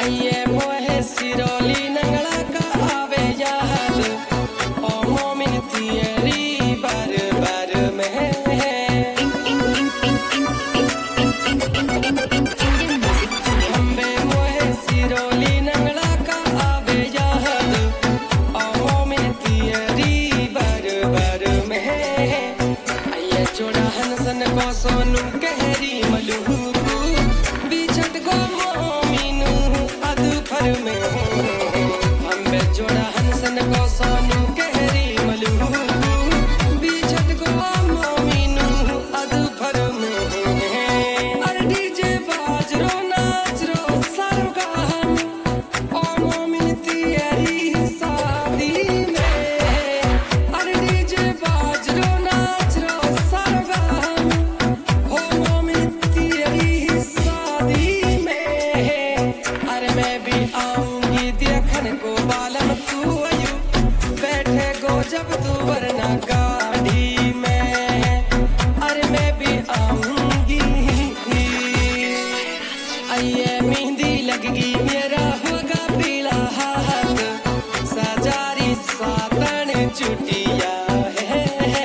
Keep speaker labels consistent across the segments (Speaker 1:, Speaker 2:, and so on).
Speaker 1: आइए मोहे सिरोली नंगला का आवे याद ओ मोमिन तेरी बार बार में हम्बे मोहे सिरोली नंगला का आवे याद ओ मोमिन तेरी बार बार में आइए जोड़ा हंसन को सोनू कहरी मलू बिछट गो मोमिनू अधफर में हम्बे जोड़ा हंसन को सोनू कहरी मलू बिछट गो मोमिनू अधफर में अरे डीजे बाजरो नाचरो सरगाम ओ मोमिन तेरी शादी में अरे डीजे बाजरो नाचरो सरगाम ओ मोमिन तेरी शादी में अरे मैं भी आऊंगी देखने को बालम तू आयु बैठे गो जब तू वरना गाड़ी में अरे मैं भी आऊंगी आइए मेहंदी लगगी मेरा होगा पीला हाथ सजारी सातन चुटिया है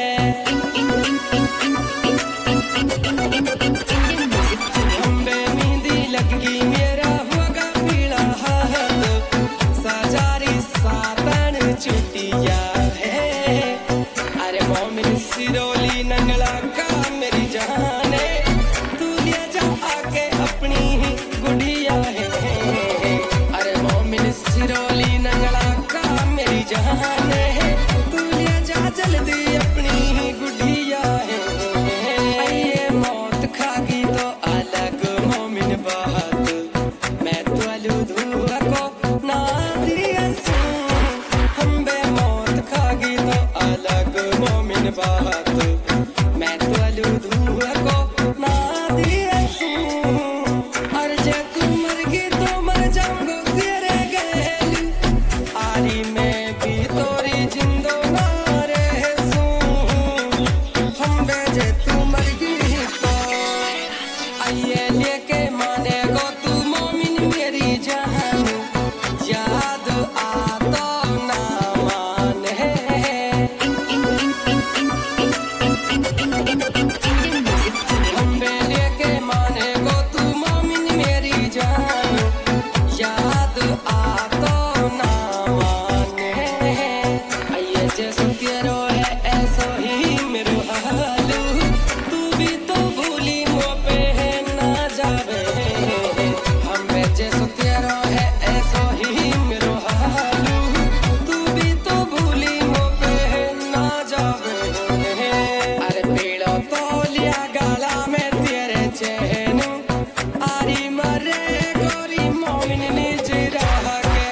Speaker 1: हम्बे मेहंदी लगगी मेरा होगा पीला हाथ सजारी सातन चुटिया है अरे मोमिन सिरोली नंगला का मेरी जाने तू ले जा आके अपनी ही गुड़िया है अरे मोमिन सिरोली नंगला का मेरी जाने तू ले जा जल्दी अपनी ही गुड़िया है आइए मौत खागी तो अलग मोमिन बात मैं तो अलू धुआ को ना दिया हम्बे मौत खागी तो अलग मोमिन बात मैं तो अलू धुआ को ना दिया अरे जे तू मर गई तो मर जाऊंगा तेरे गैल आरी में भी तोरी जिंदो ना रहसूं हम्बे जे तू मर गई तो आइए लेके माने गो तू मोमिन मेरी जान याद आता ना माने हम्बे लेके माने गो तू मोमिन मेरी जान याद आता ना माने आइए जैसो तेरो है ऐसो ही मेरो हालू तू भी तो भूली मो पे है ना जावे हम्बे जैसो तेरो है ऐसो ही मेरो हालू तू भी तो भूली मो पे है ना जावे अरे पीड़ो तो लिया गाला में तेरे चैन आरी मरे गोरी मोमिन नीचे रह के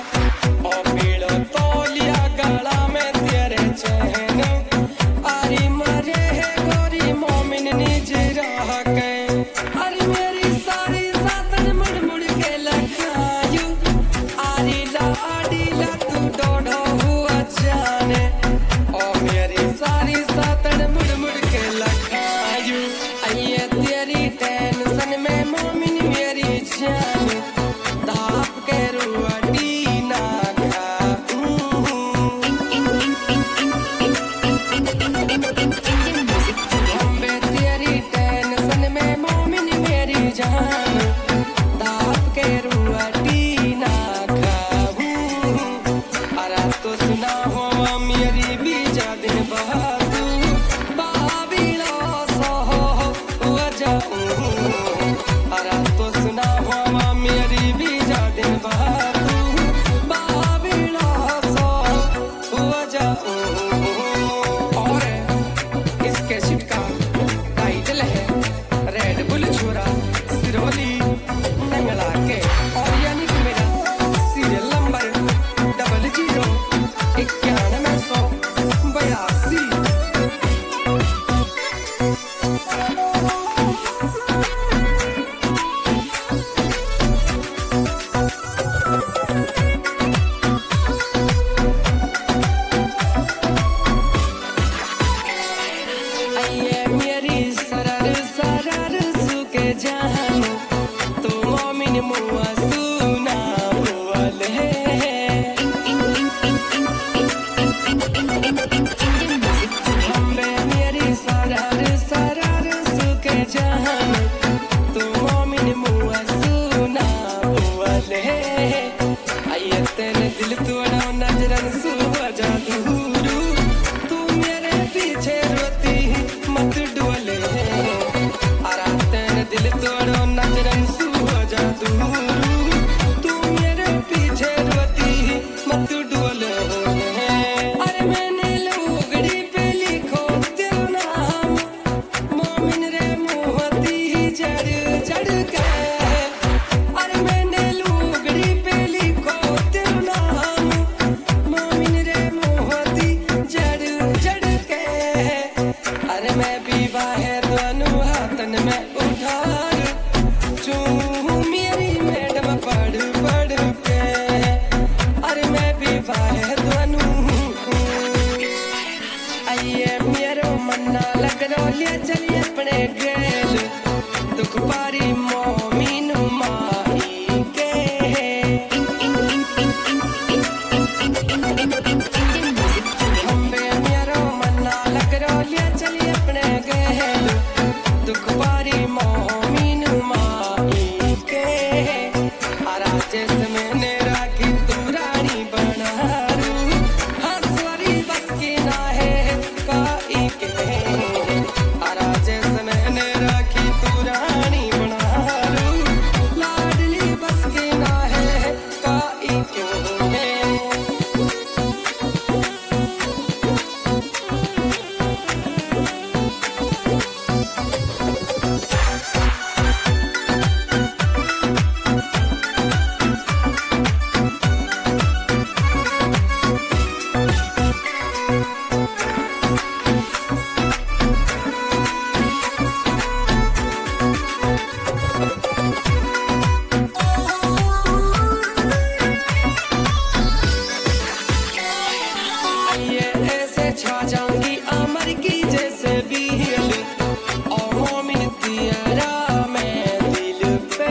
Speaker 1: वाले आइए तेने दिल तोड़ा नजरन सू जा दूर तू मेरे पीछे रोती मत डोले अरे तेने दिल तोड़ा नजरन सू जा दूर तू मेरे पीछे रोती मत डोले अरे मैंने लोगड़ी पे लिखो तेरा नाम मोमिन रे मोहती जड़ जड़ के अरे मैंने लोगड़ी पे लिखो तेरा नाम मोमिन रे मोहती जड़ जड़ के अरे मैं भी बाहर दोनों हाथन में उठार चू मेरी मैडम पढ़ पढ़ के अरे मैं भी बाहर दोनों आइए मेरो मन्ना लग रो ले चलिए अपने गेल दुख पारी मोमिन माई के हम्बे मेरो मन्ना लग रो ले चलिए अपने गेल दुख पारी मोमिन माई के आराजे मैंने राखी तू रानी बनारू हंसवारी बस की ना है काई के आराजे मैंने राखी तू रानी बनारू लाडली बस की ना है काई के छा जाऊंगी अमर की जैसे बील और मोमिन तेरा मैं दिल पे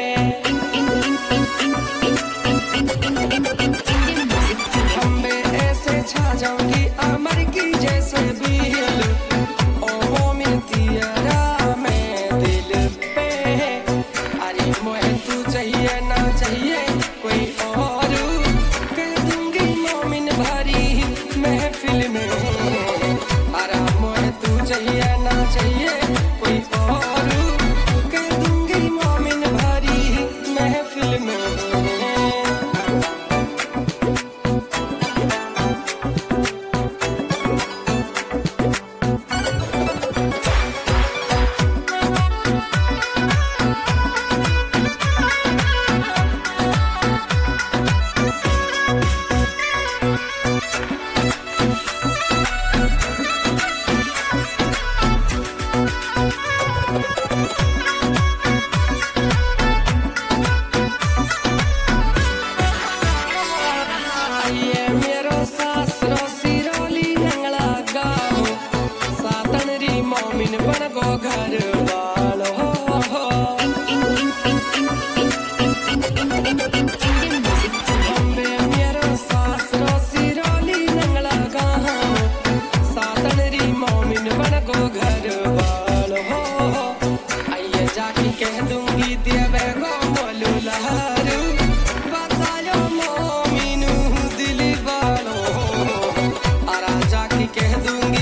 Speaker 1: हम्बे ऐसे छा जाऊंगी अमर की जैसे बील और मोमिन तेरा मैं दिल पे अरे मोहे तू चाहिए ना चाहिए कोई और कह दूंगी मोमिन भरी महफिल में आराम है तू चाहिए ना चाहिए कोई और कह दूंगी मोमिन भरी महफिल में मोमिन बन गो घर वालो हम्बे मेरो सास रोसी रोली नंगला गाँव सातन री मोमिन बन गो घर वालो आइए जाके कह दूंगी देवे गो मोलू लहरू बतायो मोमिन दिल वालो आरा जाके कह दूंगी